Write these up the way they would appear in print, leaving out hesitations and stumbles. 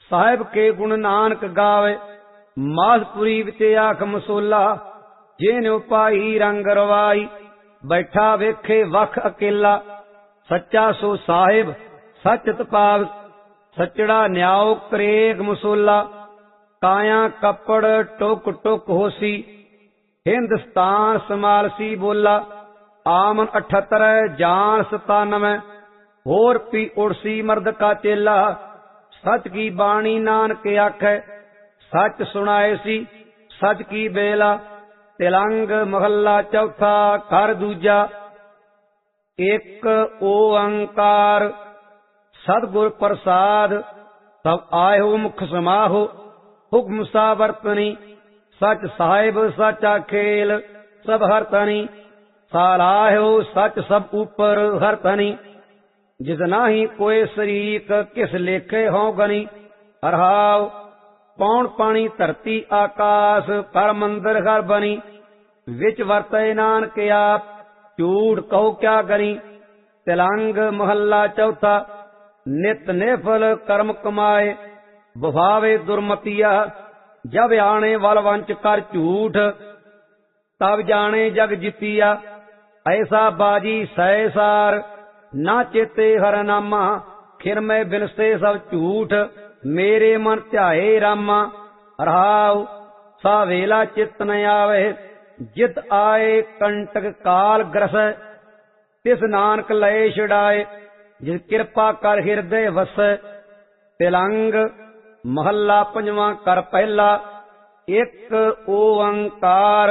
साहिब के गुण नानक गावे। मासपुरी विच आख मसोला, जेन उपाई रंग रवाई। बैठा वेखे वख अकेला, सच्चा सो साहिब सचत पाव। सचड़ा न्याओ करेग मसोला, काया कपड़ टुक टुक होसी। हिंदुस्तान समालसी बोला, आमन 78 जान 97। होर पी उड़सी मर्द का चेला। सच की बाणी नानक आखै, सच सुनाए सी सच की बेला। तिलंग महला चौथा घर दूजा। एक ओंकार सतगुर प्रसाद, सब आयो मुख समाहो। हुक्म सावरतनी, सच साहिब सचा खेल सब हरतनी। सालाहो सच सब ऊपर हरतनी। जिस नाही कोई शरीक, किस लेखे हों गनी। हरहाव पौन पानी धरती आकाश, कर मंदिर घर बनी। विच वरते नानक आप, झूठ कहो क्या गनी। तिलंग महला चौथा। नित निफल कर्म कमाए, बभावे दुर्मतिया। जब आने वल वंच कर झूठ, तब जाने जग जितिया। ऐसा बाजी सैसार, ना चेते हर नामा। खिर में बिनसे सब झूठ, मेरे मन ध्याए रामा। रहाव सा वेला चित न आवे, जित आए कंटक काल ग्रस। तिस नानक लय छुड़ाए, जिस कृपा कर हृदय वस। तिलंग महला पंजवां कर पहला। एक ओंकार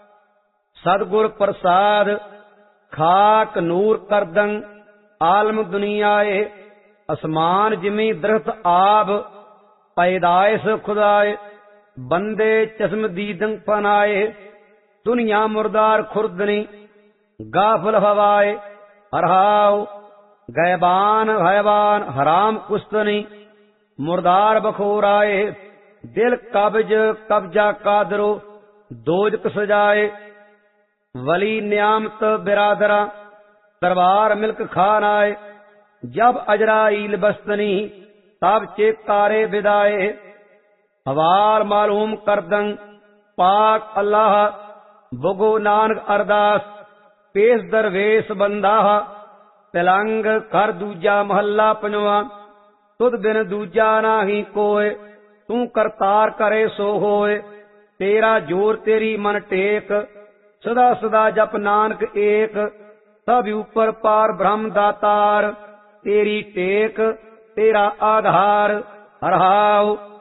सतगुर प्रसाद, खाक नूर करदं आलम दुनियाए। असमान जिमी दरख्त आब, पैदाइश खुदाए। बंदे चश्म दीदं फनाए, दुनिया मुर्दार खुर्दनी। गाफल हवाए हरहाव, गैबान हैवान हराम कुस्तनी। मुर्दार बखोराए, दिल कब्ज कब्जा कादरो। दोजक सजाए, वली न्यामत बिरादरा। दरबार मिल्क खान आए, जब अजराइल बस्तनी। तब चेकारे विदाए, हवाल मालूम करदं पाक अल्लाह। बुगो नानक अरदास, पेश दरवेश बंदाह। तिलंग कर दूजा महला पंजवा। तुद बिन दूजा नाही कोय, तू करतार करे सो होए। तेरा जोर तेरी मन टेक, सदा सदा जप नानक एक। सब ऊपर पार ब्रह्म दातार, तेरी टेक तेरा आधार। हरहाव